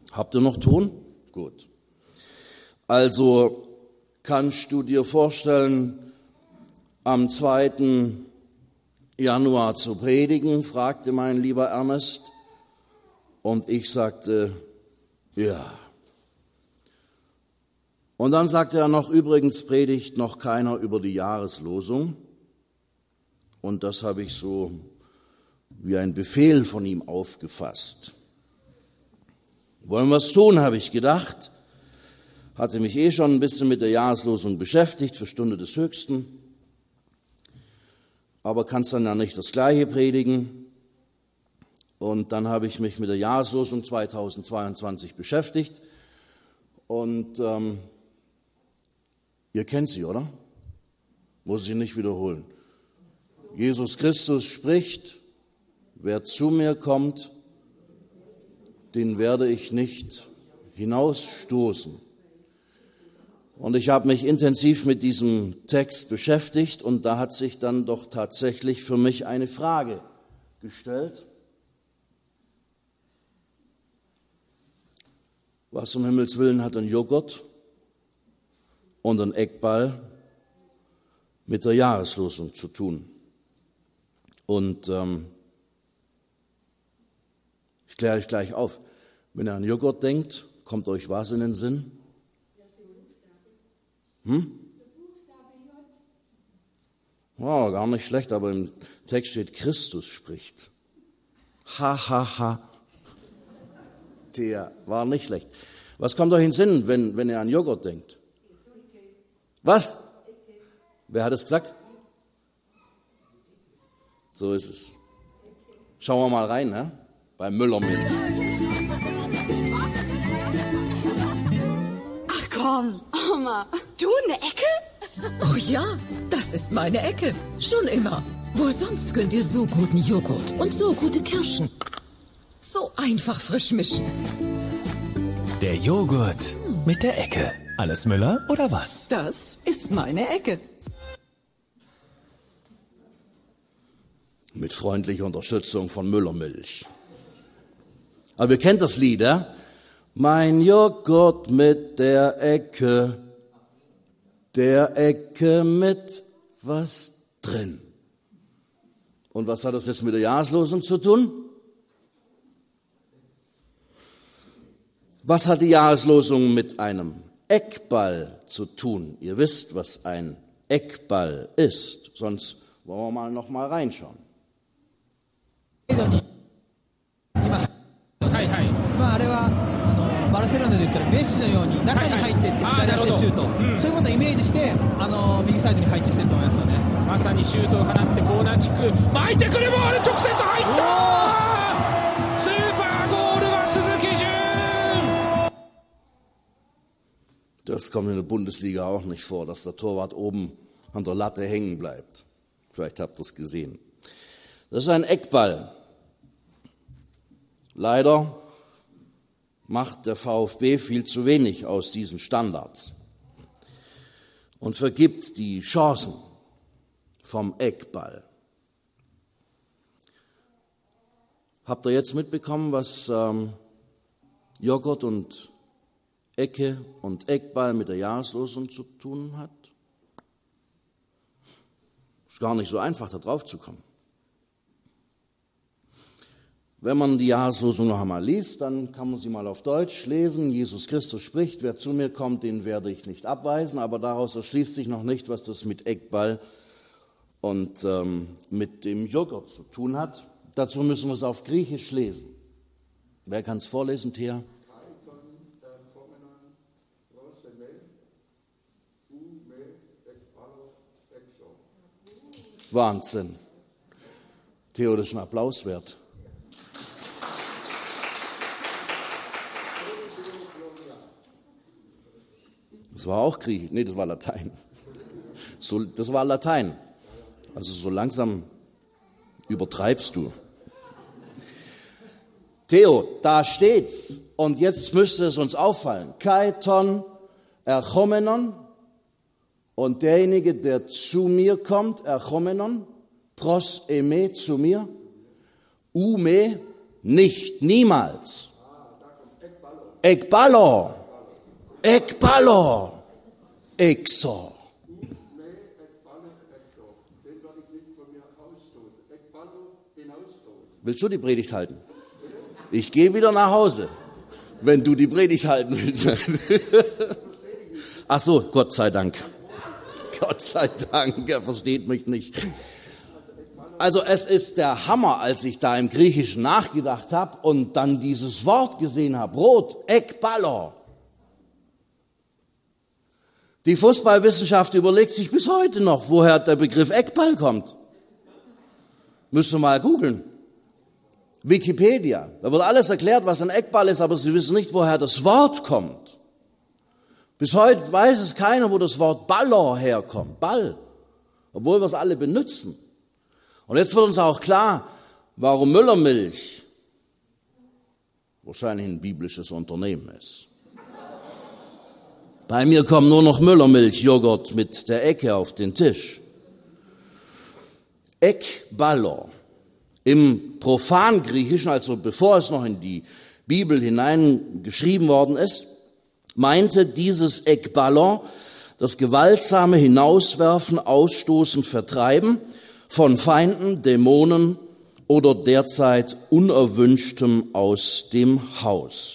Habt ihr noch Ton? Gut. Also kannst du dir vorstellen, am 2. Januar zu predigen, fragte mein lieber Ernest. Und ich sagte, ja. Und dann sagte er noch, übrigens predigt noch keiner über die Jahreslosung. Und das habe ich so wie ein Befehl von ihm aufgefasst. Wollen wir es tun, habe ich gedacht. Hatte mich schon ein bisschen mit der Jahreslosung beschäftigt, für Stunde des Höchsten. Aber kannst dann ja nicht das Gleiche predigen. Und dann habe ich mich mit der Jahreslosung 2022 beschäftigt. Und ihr kennt sie, oder? Muss ich nicht wiederholen. Jesus Christus spricht, wer zu mir kommt, den werde ich nicht hinausstoßen. Und ich habe mich intensiv mit diesem Text beschäftigt und da hat sich dann doch tatsächlich für mich eine Frage gestellt. Was um Himmels Willen hat ein Joghurt und ein Eckball mit der Jahreslosung zu tun? Und ich kläre euch gleich auf. Wenn ihr an Joghurt denkt, kommt euch was in den Sinn? Oh, gar nicht schlecht, aber im Text steht, Christus spricht. Ha, ha, ha. Der war nicht schlecht. Was kommt euch in den Sinn, wenn ihr an Joghurt denkt? Was? Wer hat es gesagt? So ist es. Schauen wir mal rein, ne? Bei Müllermilch. Ach komm, Oma, du eine Ecke? Oh ja, das ist meine Ecke. Schon immer. Wo sonst könnt ihr so guten Joghurt und so gute Kirschen so einfach frisch mischen? Der Joghurt mit der Ecke. Alles Müller oder was? Das ist meine Ecke. Mit freundlicher Unterstützung von Müllermilch. Aber ihr kennt das Lied, ja? Mein Joghurt mit der Ecke mit was drin. Und was hat das jetzt mit der Jahreslosung zu tun? Was hat die Jahreslosung mit einem Eckball zu tun? Ihr wisst, was ein Eckball ist. Sonst wollen wir mal noch mal reinschauen. あれはバルセロナで言ったらメッシのように中に入っていって左足でシュート、そういうものをイメージして右サイドに配置してると思いますよね。まさにシュートを放ってコーナーキック巻いてくるボール直接入ったスーパーゴールは鈴木純。 Das kommt in der Bundesliga auch nicht vor, dass der Torwart oben an der Latte hängen bleibt. Vielleicht habt ihr es gesehen. Das ist ein Eckball. Leider macht der VfB viel zu wenig aus diesen Standards und vergibt die Chancen vom Eckball. Habt ihr jetzt mitbekommen, was Joghurt und Ecke und Eckball mit der Jahreslosung zu tun hat? Ist gar nicht so einfach, da drauf zu kommen. Wenn man die Jahreslosung noch einmal liest, dann kann man sie mal auf Deutsch lesen. Jesus Christus spricht, wer zu mir kommt, den werde ich nicht abweisen. Aber daraus erschließt sich noch nicht, was das mit Eckball und mit dem Joghurt zu tun hat. Dazu müssen wir es auf Griechisch lesen. Wer kann es vorlesen, Thea? Wahnsinn. Theo, das ist ein Applaus wert. Das war auch Griechisch. Nee, das war Latein. Das war Latein. Also so langsam übertreibst du. Theo, da steht's. Und jetzt müsste es uns auffallen. Kaiton erchomenon. Und derjenige, der zu mir kommt, erchomenon, pros eme, zu mir, ume, nicht, niemals. Ekballo. Ekballo. Exo. Willst du die Predigt halten? Ich gehe wieder nach Hause, wenn du die Predigt halten willst. Ach so, Gott sei Dank. Gott sei Dank, er versteht mich nicht. Also es ist der Hammer, als ich da im Griechischen nachgedacht habe und dann dieses Wort gesehen habe, rot, Ekballo. Die Fußballwissenschaft überlegt sich bis heute noch, woher der Begriff Eckball kommt. Müssen wir mal googeln. Wikipedia, da wird alles erklärt, was ein Eckball ist, aber sie wissen nicht, woher das Wort kommt. Bis heute weiß es keiner, wo das Wort Baller herkommt, Ball, obwohl wir es alle benutzen. Und jetzt wird uns auch klar, warum Müllermilch wahrscheinlich ein biblisches Unternehmen ist. Bei mir kommt nur noch Müllermilch-Joghurt mit der Ecke auf den Tisch. Ekballo. Im Profangriechischen, also bevor es noch in die Bibel hineingeschrieben worden ist, meinte dieses Ekballo das gewaltsame Hinauswerfen, Ausstoßen, Vertreiben von Feinden, Dämonen oder derzeit Unerwünschtem aus dem Haus.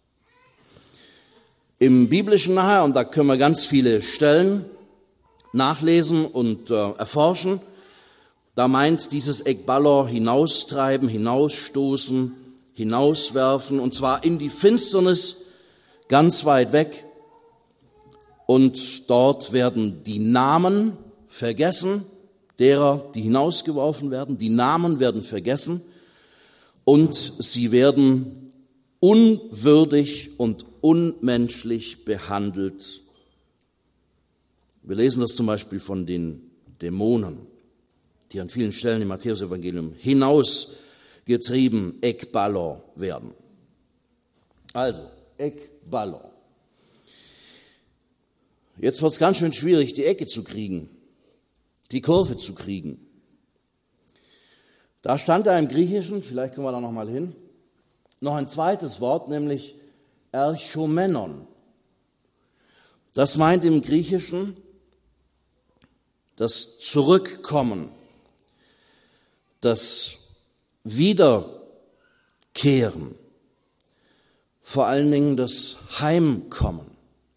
Im Biblischen nachher, und da können wir ganz viele Stellen nachlesen und erforschen, da meint dieses Ekballo hinaustreiben, hinausstoßen, hinauswerfen, und zwar in die Finsternis, ganz weit weg. Und dort werden die Namen vergessen, derer, die hinausgeworfen werden. Die Namen werden vergessen und sie werden unwürdig und unmenschlich behandelt. Wir lesen das zum Beispiel von den Dämonen, die an vielen Stellen im Matthäus-Evangelium hinausgetrieben, Ekballo werden. Also, Ekballo. Jetzt wird es ganz schön schwierig, die Ecke zu kriegen, die Kurve zu kriegen. Da stand da im Griechischen, vielleicht kommen wir da nochmal hin, noch ein zweites Wort, nämlich Erchomenon. Das meint im Griechischen das Zurückkommen, das Wiederkehren, vor allen Dingen das Heimkommen.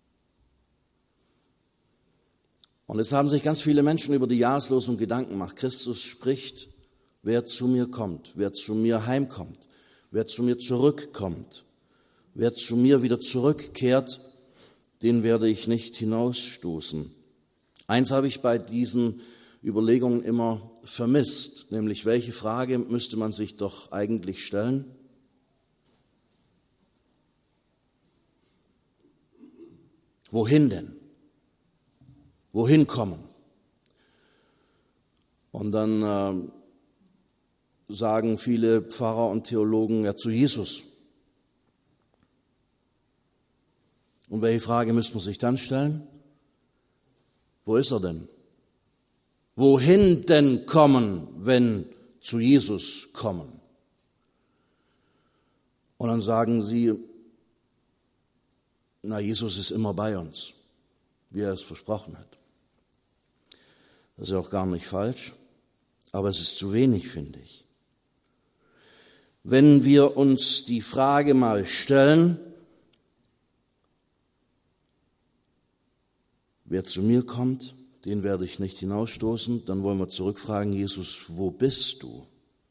Und jetzt haben sich ganz viele Menschen über die Jahreslosung Gedanken gemacht. Christus spricht, wer zu mir kommt, wer zu mir heimkommt, wer zu mir zurückkommt, wer zu mir wieder zurückkehrt, den werde ich nicht hinausstoßen. Eins habe ich bei diesen Überlegungen immer vermisst, nämlich welche Frage müsste man sich doch eigentlich stellen? Wohin denn? Wohin kommen? Und dann sagen viele Pfarrer und Theologen ja zu Jesus. Und welche Frage müsste man sich dann stellen? Wo ist er denn? Wohin denn kommen, wenn zu Jesus kommen? Und dann sagen sie, na, Jesus ist immer bei uns, wie er es versprochen hat. Das ist auch gar nicht falsch, aber es ist zu wenig, finde ich. Wenn wir uns die Frage mal stellen, wer zu mir kommt, den werde ich nicht hinausstoßen, dann wollen wir zurückfragen, Jesus, wo bist du?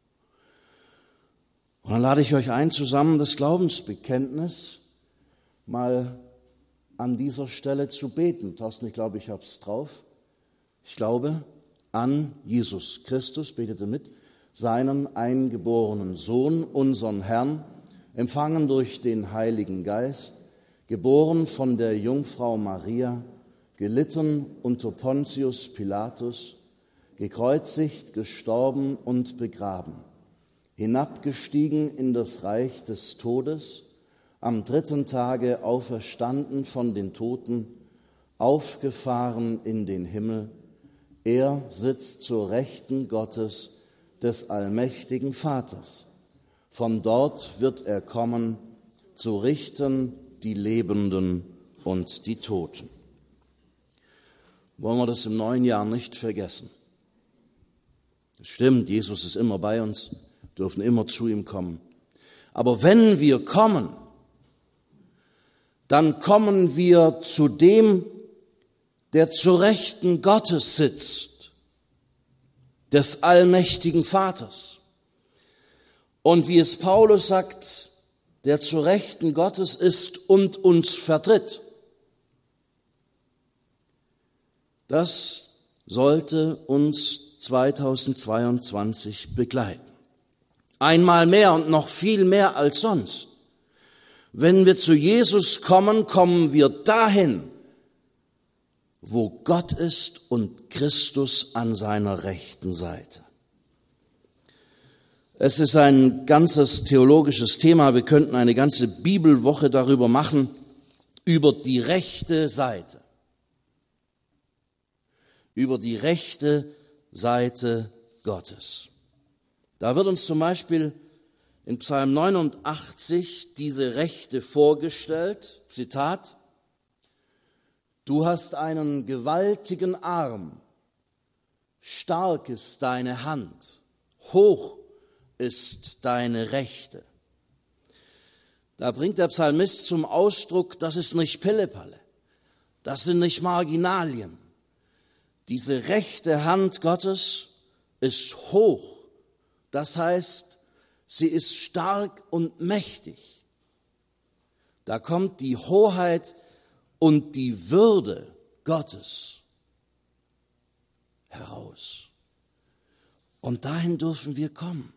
Und dann lade ich euch ein, zusammen das Glaubensbekenntnis mal an dieser Stelle zu beten. Thorsten, ich glaube, ich habe es drauf. Ich glaube an Jesus Christus, betete mit, seinen eingeborenen Sohn, unseren Herrn, empfangen durch den Heiligen Geist, geboren von der Jungfrau Maria, gelitten unter Pontius Pilatus, gekreuzigt, gestorben und begraben, hinabgestiegen in das Reich des Todes, am 3. Tage auferstanden von den Toten, aufgefahren in den Himmel. Er sitzt zur Rechten Gottes, des allmächtigen Vaters. Von dort wird er kommen, zu richten die Lebenden und die Toten. Wollen wir das im neuen Jahr nicht vergessen. Es stimmt, Jesus ist immer bei uns, dürfen immer zu ihm kommen. Aber wenn wir kommen, dann kommen wir zu dem, der zur Rechten Gottes sitzt, des allmächtigen Vaters. Und wie es Paulus sagt, der zur Rechten Gottes ist und uns vertritt. Das sollte uns 2022 begleiten. Einmal mehr und noch viel mehr als sonst. Wenn wir zu Jesus kommen, kommen wir dahin, wo Gott ist und Christus an seiner rechten Seite. Es ist ein ganzes theologisches Thema. Wir könnten eine ganze Bibelwoche darüber machen, über die rechte Seite. Über die rechte Seite Gottes. Da wird uns zum Beispiel in Psalm 89 diese Rechte vorgestellt. Zitat: Du hast einen gewaltigen Arm, stark ist deine Hand, hoch ist deine Rechte. Da bringt der Psalmist zum Ausdruck, das ist nicht Pillepalle, das sind nicht Marginalien. Diese rechte Hand Gottes ist hoch, das heißt, sie ist stark und mächtig. Da kommt die Hoheit und die Würde Gottes heraus. Und dahin dürfen wir kommen.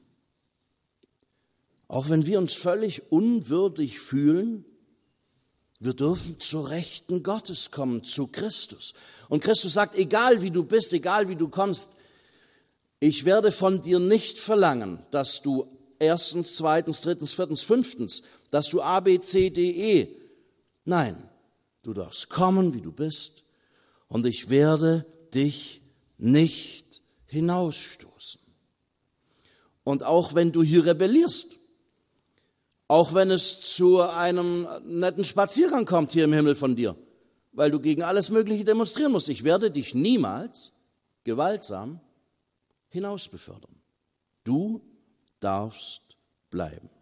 Auch wenn wir uns völlig unwürdig fühlen, wir dürfen zur Rechten Gottes kommen, zu Christus. Und Christus sagt, egal wie du bist, egal wie du kommst, ich werde von dir nicht verlangen, dass du erstens, zweitens, drittens, viertens, fünftens, dass du A, B, C, D, E. Nein, du darfst kommen, wie du bist, und ich werde dich nicht hinausstoßen. Und auch wenn du hier rebellierst, auch wenn es zu einem netten Spaziergang kommt hier im Himmel von dir, weil du gegen alles Mögliche demonstrieren musst, ich werde dich niemals gewaltsam hinausbefördern. Du darfst bleiben.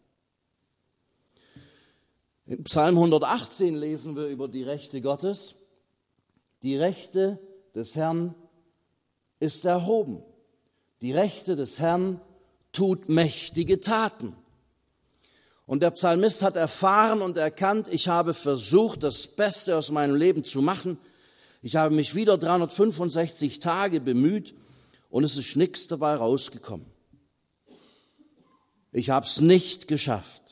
In Psalm 118 lesen wir über die Rechte Gottes. Die Rechte des Herrn ist erhoben. Die Rechte des Herrn tut mächtige Taten. Und der Psalmist hat erfahren und erkannt, ich habe versucht, das Beste aus meinem Leben zu machen. Ich habe mich wieder 365 Tage bemüht und es ist nichts dabei rausgekommen. Ich habe es nicht geschafft.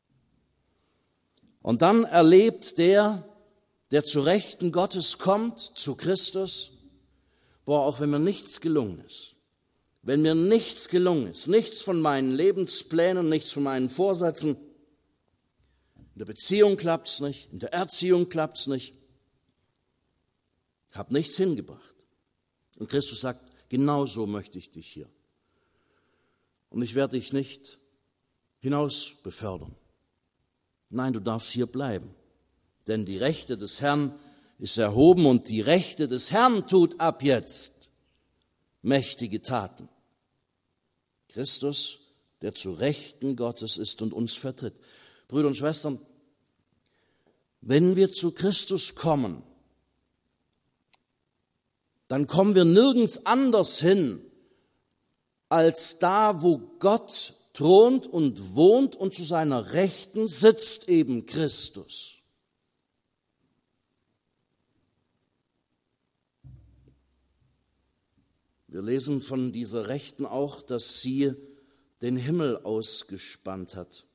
Und dann erlebt der zu Rechten Gottes kommt, zu Christus, auch wenn mir nichts gelungen ist, wenn mir nichts gelungen ist, nichts von meinen Lebensplänen, nichts von meinen Vorsätzen, in der Beziehung klappt's nicht, in der Erziehung klappt's nicht, ich habe nichts hingebracht. Und Christus sagt, genau so möchte ich dich hier. Und ich werde dich nicht hinaus befördern. Nein, du darfst hier bleiben. Denn die Rechte des Herrn ist erhoben und die Rechte des Herrn tut ab jetzt mächtige Taten. Christus, der zu Rechten Gottes ist und uns vertritt. Brüder und Schwestern, wenn wir zu Christus kommen, dann kommen wir nirgends anders hin, als da, wo Gott thront und wohnt und zu seiner Rechten sitzt eben Christus. Wir lesen von dieser Rechten auch, dass sie den Himmel ausgespannt hat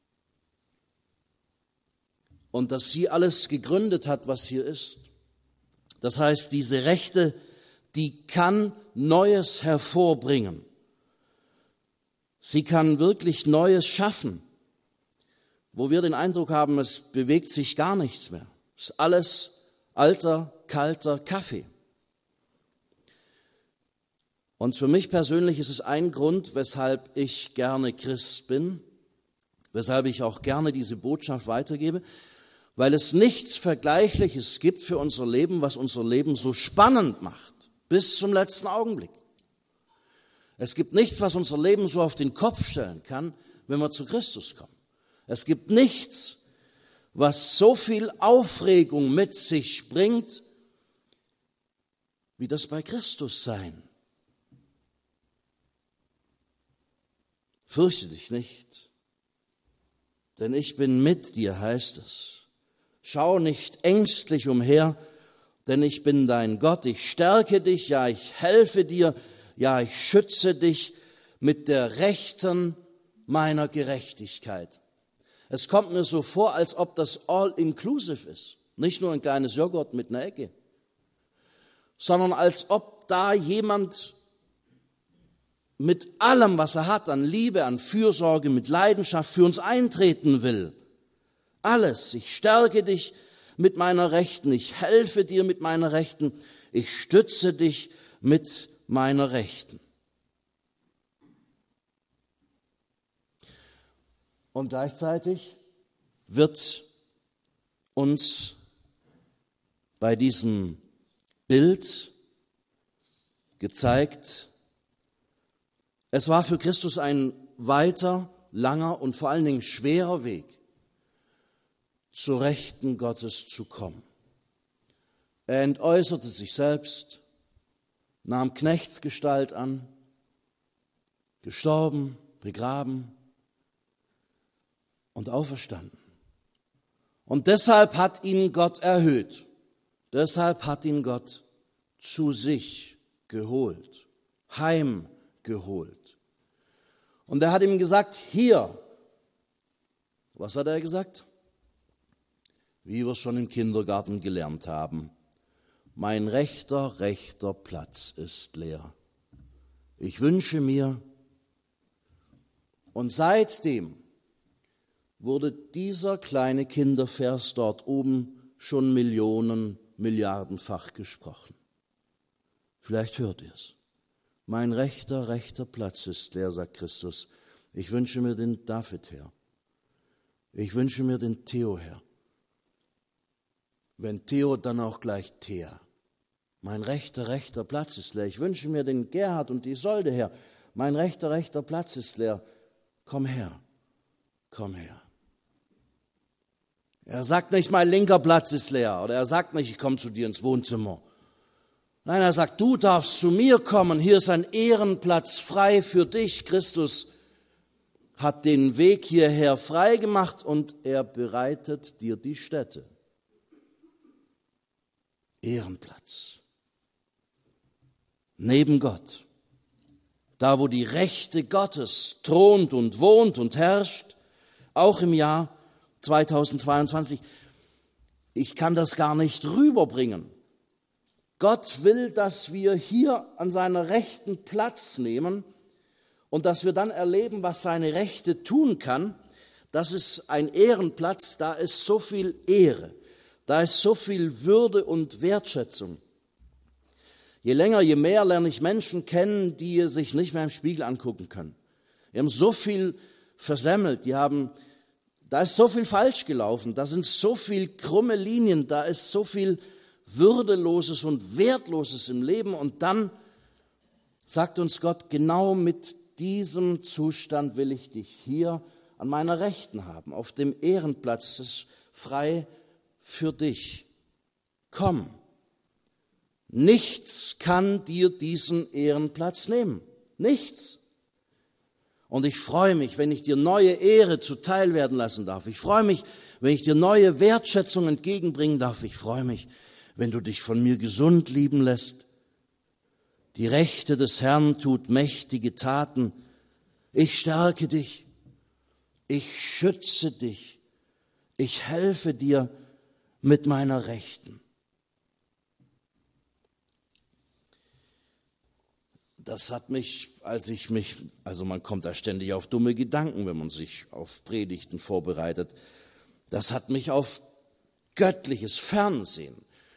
und dass sie alles gegründet hat, was hier ist. Das heißt, diese Rechte, die kann Neues hervorbringen. Sie kann wirklich Neues schaffen, wo wir den Eindruck haben, es bewegt sich gar nichts mehr. Es ist alles alter, kalter Kaffee. Und für mich persönlich ist es ein Grund, weshalb ich gerne Christ bin, weshalb ich auch gerne diese Botschaft weitergebe, weil es nichts Vergleichliches gibt für unser Leben, was unser Leben so spannend macht, bis zum letzten Augenblick. Es gibt nichts, was unser Leben so auf den Kopf stellen kann, wenn wir zu Christus kommen. Es gibt nichts, was so viel Aufregung mit sich bringt, wie das bei Christus sein. Fürchte dich nicht, denn ich bin mit dir, heißt es. Schau nicht ängstlich umher, denn ich bin dein Gott. Ich stärke dich, ja, ich helfe dir, ja, ich schütze dich mit der Rechten meiner Gerechtigkeit. Es kommt mir so vor, als ob das all-inclusive ist. Nicht nur ein kleines Joghurt mit einer Ecke, sondern als ob da jemand mit allem, was er hat, an Liebe, an Fürsorge, mit Leidenschaft für uns eintreten will. Alles. Ich stärke dich mit meiner Rechten. Ich helfe dir mit meiner Rechten. Ich stütze dich mit meiner Rechten. Und gleichzeitig wird uns bei diesem Bild gezeigt, es war für Christus ein weiter, langer und vor allen Dingen schwerer Weg, zur Rechten Gottes zu kommen. Er entäußerte sich selbst, nahm Knechtsgestalt an, gestorben, begraben und auferstanden. Und deshalb hat ihn Gott erhöht. Deshalb hat ihn Gott zu sich geholt, heimgeholt. Und er hat ihm gesagt, hier, was hat er gesagt? Wie wir es schon im Kindergarten gelernt haben, mein rechter Platz ist leer. Ich wünsche mir, und seitdem wurde dieser kleine Kindervers dort oben schon milliardenfach gesprochen. Vielleicht hört ihr es. Mein rechter Platz ist leer, sagt Christus. Ich wünsche mir den David her. Ich wünsche mir den Theo her. Wenn Theo, dann auch gleich Thea. Mein rechter Platz ist leer. Ich wünsche mir den Gerhard und die Isolde her. Mein rechter Platz ist leer. Komm her, komm her. Er sagt nicht, mein linker Platz ist leer. Oder er sagt nicht, ich komme zu dir ins Wohnzimmer. Nein, er sagt, du darfst zu mir kommen. Hier ist ein Ehrenplatz frei für dich. Christus hat den Weg hierher frei gemacht und er bereitet dir die Stätte. Ehrenplatz. Neben Gott. Da, wo die Rechte Gottes thront und wohnt und herrscht, auch im Jahr 2022. Ich kann das gar nicht rüberbringen. Gott will, dass wir hier an seiner Rechten Platz nehmen und dass wir dann erleben, was seine Rechte tun kann. Das ist ein Ehrenplatz, da ist so viel Ehre, da ist so viel Würde und Wertschätzung. Je länger, je mehr lerne ich Menschen kennen, die sich nicht mehr im Spiegel angucken können. Die haben so viel versemmelt, da ist so viel falsch gelaufen, da sind so viel krumme Linien, da ist so viel Würdeloses und Wertloses im Leben. Und dann sagt uns Gott, genau mit diesem Zustand will ich dich hier an meiner Rechten haben, auf dem Ehrenplatz, das ist frei für dich. Komm, nichts kann dir diesen Ehrenplatz nehmen, nichts. Und ich freue mich, wenn ich dir neue Ehre zuteil werden lassen darf. Ich freue mich, wenn ich dir neue Wertschätzung entgegenbringen darf. Ich freue mich, wenn du dich von mir gesund lieben lässt. Die Rechte des Herrn tut mächtige Taten. Ich stärke dich, ich schütze dich, ich helfe dir mit meiner Rechten. Das hat mich, also man kommt da ständig auf dumme Gedanken, wenn man sich auf Predigten vorbereitet. Das hat mich auf göttliches Fernsehen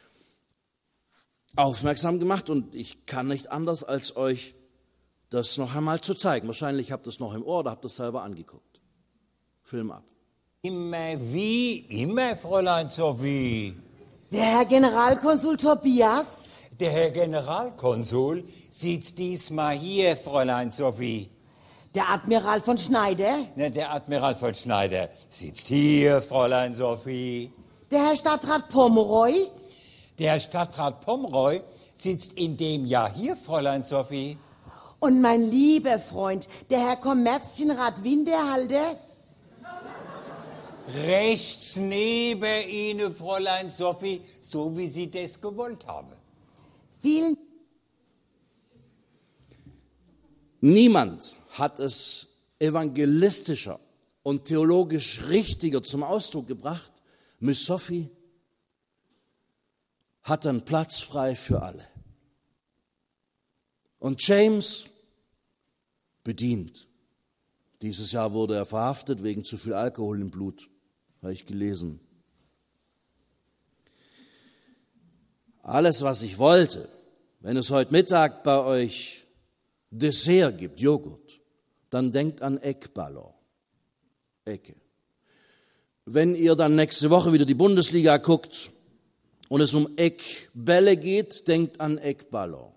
aufmerksam gemacht und ich kann nicht anders, als euch das noch einmal zu zeigen. Wahrscheinlich habt ihr es noch im Ohr oder habt ihr es selber angeguckt. Film ab. Immer wie? Immer, Fräulein Sophie. Der Herr Generalkonsul Tobias? Der Herr Generalkonsul sitzt diesmal hier, Fräulein Sophie. Der Admiral von Schneider? Na, der Admiral von Schneider sitzt hier, Fräulein Sophie. Der Herr Stadtrat Pomeroy? Der Herr Stadtrat Pomeroy sitzt in dem Jahr hier, Fräulein Sophie. Und mein lieber Freund, der Herr Kommerzienrat Winterhalter? Rechts neben Ihnen, Fräulein Sophie, so wie Sie das gewollt haben. Vielen Niemand hat es evangelistischer und theologisch richtiger zum Ausdruck gebracht. Miss Sophie hat einen Platz frei für alle. Und James bedient. Dieses Jahr wurde er verhaftet wegen zu viel Alkohol im Blut, habe ich gelesen. Alles, was ich wollte, wenn es heute Mittag bei euch Dessert gibt, Joghurt, dann denkt an Eckballon. Ecke. Wenn ihr dann nächste Woche wieder die Bundesliga guckt und es um Eckbälle geht, denkt an Eckballon.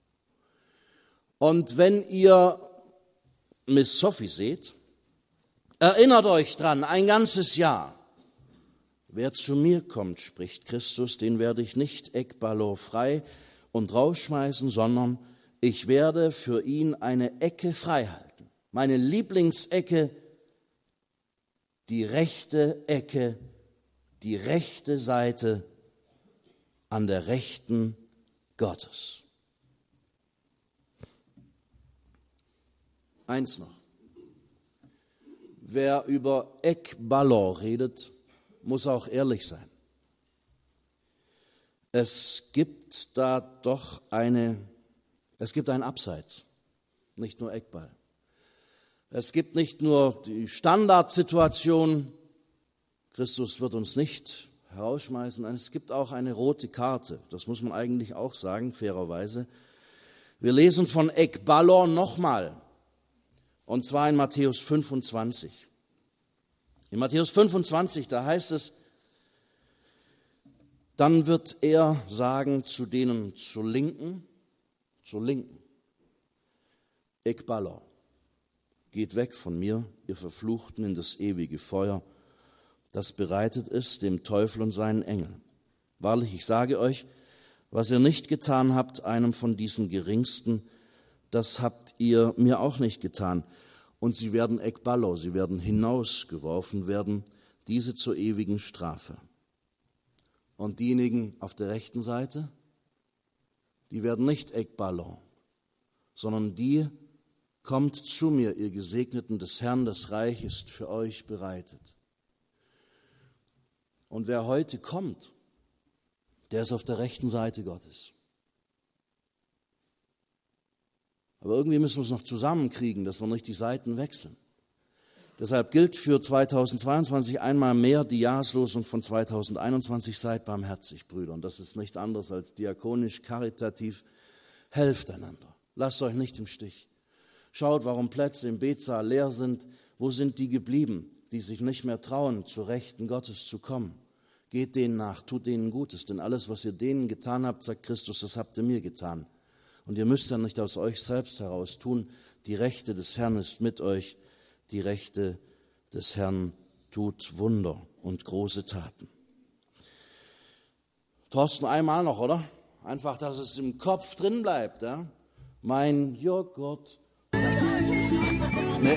Und wenn ihr Miss Sophie seht, erinnert euch dran, ein ganzes Jahr. Wer zu mir kommt, spricht Christus, den werde ich nicht Eckballon frei und rausschmeißen, sondern ich werde für ihn eine Ecke frei halten. Meine Lieblingsecke, die rechte Ecke, die rechte Seite an der Rechten Gottes. Eins noch. Wer über Eckballon redet, muss auch ehrlich sein. Es gibt da doch einen Abseits, nicht nur Eckball. Es gibt nicht nur die Standardsituation, Christus wird uns nicht herausschmeißen, es gibt auch eine rote Karte, das muss man eigentlich auch sagen, fairerweise. Wir lesen von Eckballon nochmal, und zwar in Matthäus 25. In Matthäus 25, da heißt es, dann wird er sagen zu denen zur Linken, Eckballon, geht weg von mir, ihr Verfluchten, in das ewige Feuer, das bereitet ist dem Teufel und seinen Engeln. Wahrlich, ich sage euch, was ihr nicht getan habt, einem von diesen Geringsten, das habt ihr mir auch nicht getan. Und sie werden Eckballon, sie werden hinausgeworfen werden, diese zur ewigen Strafe. Und diejenigen auf der rechten Seite, die werden nicht Eckballon, sondern die, kommt zu mir, ihr Gesegneten des Herrn, das Reich ist für euch bereitet. Und wer heute kommt, der ist auf der rechten Seite Gottes. Aber irgendwie müssen wir es noch zusammenkriegen, dass wir nicht die Seiten wechseln. Deshalb gilt für 2022 einmal mehr die Jahreslosung von 2021, seid barmherzig, Brüder. Und das ist nichts anderes als diakonisch, karitativ, helft einander. Lasst euch nicht im Stich. Schaut, warum Plätze im Betsaal leer sind. Wo sind die geblieben, die sich nicht mehr trauen, zur Rechten Gottes zu kommen? Geht denen nach, tut denen Gutes, denn alles, was ihr denen getan habt, sagt Christus, das habt ihr mir getan. Und ihr müsst ja nicht aus euch selbst heraus tun, die Rechte des Herrn ist mit euch, die Rechte des Herrn tut Wunder und große Taten. Thorsten, einmal noch, oder? Einfach, dass es im Kopf drin bleibt. Ja? Mein Joghurt. Eine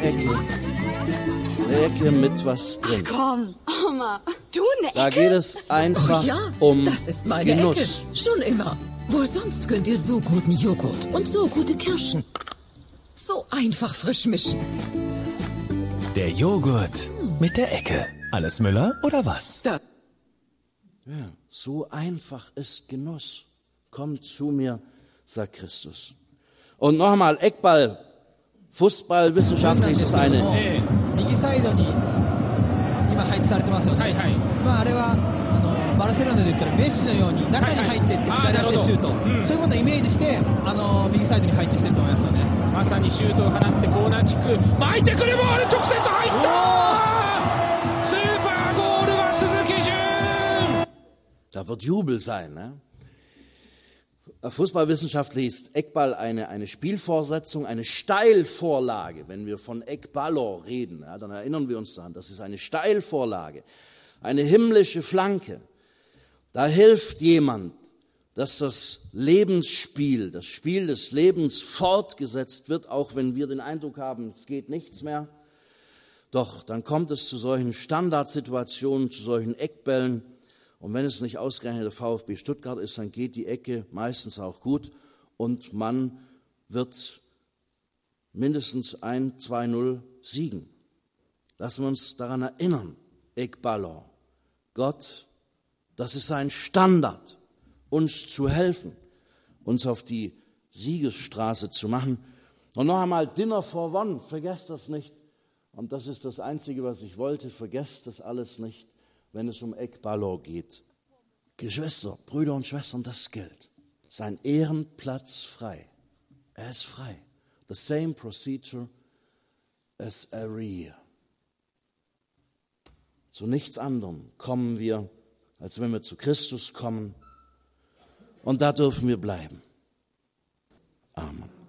Ecke mit was drin. Komm, Oma, du eine Ecke? Da geht es einfach um das ist meine Genuss. Ecke. Schon immer. Wo sonst könnt ihr so guten Joghurt und so gute Kirschen so einfach frisch mischen? Der Joghurt mit der Ecke. Alles Müller oder was? Ja, so einfach ist Genuss. Kommt zu mir, sagt Christus. Und nochmal, Eckball, Fußball, wissenschaftlich ist das eine. 右サイドに今配置されてますよね。まああれはバルセロナで言ったらメッシのように中に入ってって左足でシュート、そういうことをイメージして右サイドに配置してると思いますよね。まさにシュートを放ってコーナーキック巻いてくるボール直接入った。スーパ wird Jubel sein. Ne? Fußballwissenschaftlich ist Eckball eine Spielfortsetzung, eine Steilvorlage. Wenn wir von Eckballor reden, ja, dann erinnern wir uns daran, das ist eine Steilvorlage, eine himmlische Flanke. Da hilft jemand, dass das Lebensspiel, das Spiel des Lebens fortgesetzt wird, auch wenn wir den Eindruck haben, es geht nichts mehr. Doch dann kommt es zu solchen Standardsituationen, zu solchen Eckbällen. Und wenn es nicht ausgerechnet der VfB Stuttgart ist, dann geht die Ecke meistens auch gut und man wird mindestens 1-2-0 siegen. Lassen wir uns daran erinnern, Eckballon. Gott, das ist ein Standard, uns zu helfen, uns auf die Siegesstraße zu machen. Und noch einmal, Dinner for One, vergesst das nicht. Und das ist das Einzige, was ich wollte, vergesst das alles nicht, wenn es um Eckballon geht. Geschwister, Brüder und Schwestern, das gilt. Sein Ehrenplatz frei. Er ist frei. The same procedure as every year. Zu nichts anderem kommen wir, als wenn wir zu Christus kommen. Und da dürfen wir bleiben. Amen.